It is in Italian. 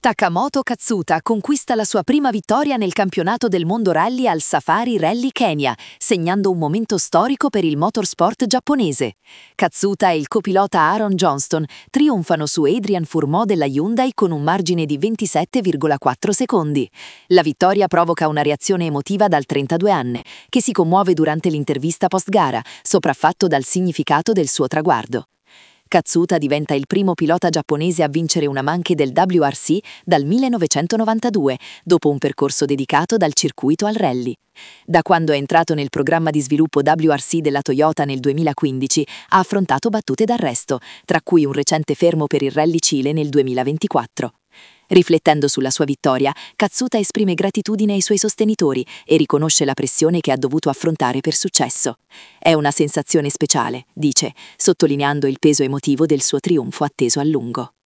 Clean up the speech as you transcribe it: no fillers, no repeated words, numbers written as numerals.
Takamoto Katsuta conquista la sua prima vittoria nel campionato del mondo rally al Safari Rally Kenya, segnando un momento storico per il motorsport giapponese. Katsuta e il copilota Aaron Johnston trionfano su Adrian Fourmaux della Hyundai con un margine di 27,4 secondi. La vittoria provoca una reazione emotiva dal 32enne, che si commuove durante l'intervista post-gara, sopraffatto dal significato del suo traguardo. Katsuta diventa il primo pilota giapponese a vincere una manche del WRC dal 1992, dopo un percorso dedicato dal circuito al rally. Da quando è entrato nel programma di sviluppo WRC della Toyota nel 2015, ha affrontato battute d'arresto, tra cui un recente fermo per il Rally Cile nel 2024. Riflettendo sulla sua vittoria, Katsuta esprime gratitudine ai suoi sostenitori e riconosce la pressione che ha dovuto affrontare per successo. È una sensazione speciale, dice, sottolineando il peso emotivo del suo trionfo atteso a lungo.